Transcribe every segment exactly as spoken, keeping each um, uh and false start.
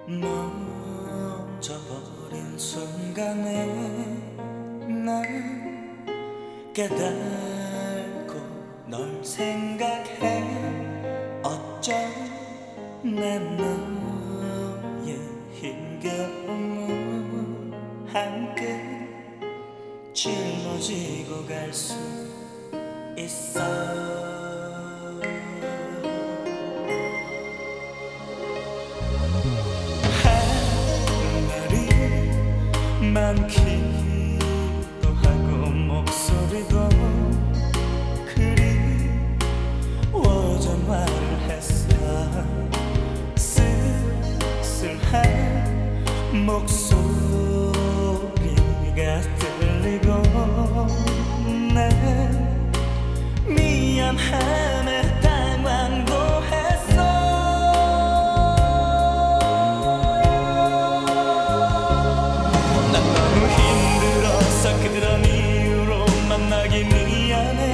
멈춰버린 순간에 난 깨닫고 널 생각해. 어쩜 난 너의 힘겨움을 함께 짊어지고 갈 수 있어. 많기도 하고 목소리도 그리워져 말을 했어. 쓸쓸한 목소리가 들리고 난 미안함에 당황도 했어. 그런 이유로 만나기 미안해.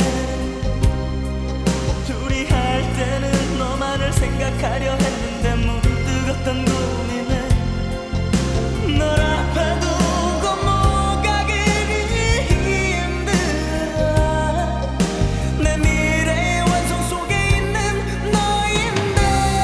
둘이 할 때는 너만을 생각하려 했는데 문득 어떤 고민에 널 앞에 두고 뭐가 그리 힘들어. 내 미래의 완성 속에 있는 너인데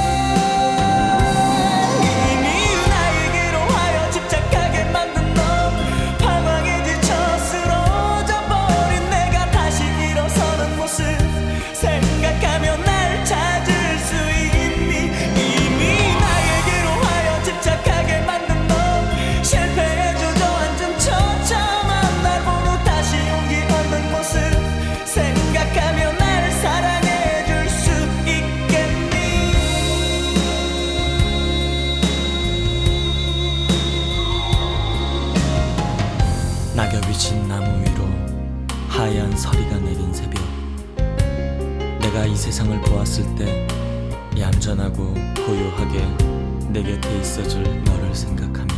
이미 나에게로 하여 집착하게 만든 너. 방황에 지쳐 쓰러져버린 내가 다시 일어서는 모습 생각하며 날 찾을 수 있니. 이미 나에게로 하여 집착하게 만든 너. 실패에 주저앉은 처참한 날 본 후 다시 용기 얻는 모습 생각하며 날 사랑해줄 수 있겠니. 낙엽이 진 나무 위로 하얀 서리가 내린 새벽. 내가 이 세상을 보았을 때 얌전하고 고요하게 내 곁에 있어줄 너를 생각하며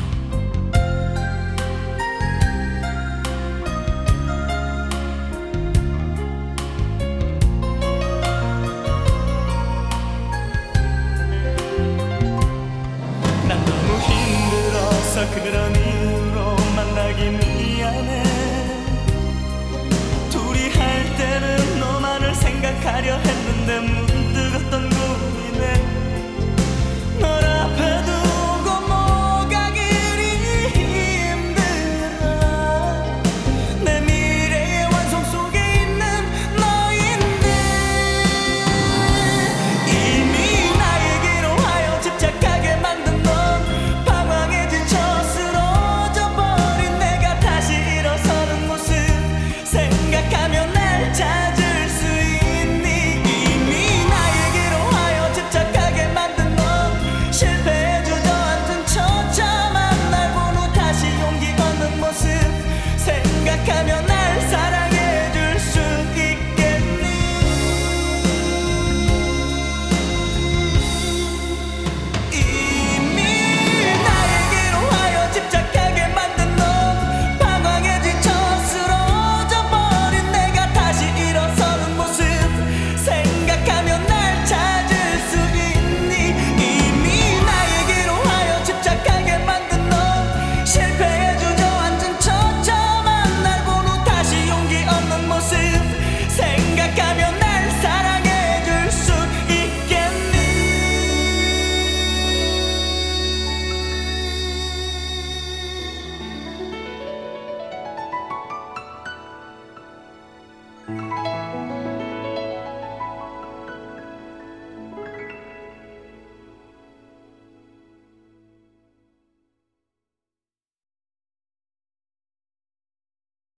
난 너무 힘들어서 그런 이유로 만나기 미안해. 둘이 할 때는 너만을 생각하려 했는데 문득 어떤 고민에 널 앞에 두고 뭐가 그리 힘들어. 내 미래의 완성 속에 있는 너인데 이미 나에게로 하여 집착하게 만든 넌. 방황에 지쳐 쓰러져버린 내가 다시 일어서는 모습 생각하며 날 찾을 수 있니. 이미 나에게로 하여 집착하게 만든 넌. 실패에 주저앉은 처참한 날 본 후 다시 용기 얻는 모습 생각하며 날 사랑해줄 수 있겠니. 이미 나에게로 하여 집착하게 만든 넌. 방황에 지쳐 쓰러져버린 내가 다시 일어서는 모습 생각하며 날 찾을 수 있니. 이미 나에게로 하여 집착하게 만든 넌. 실패에 주저앉은 처참한 날 본 후 다시 용기 얻는 모습 생각하며 날 사랑해줄 수 있겠니.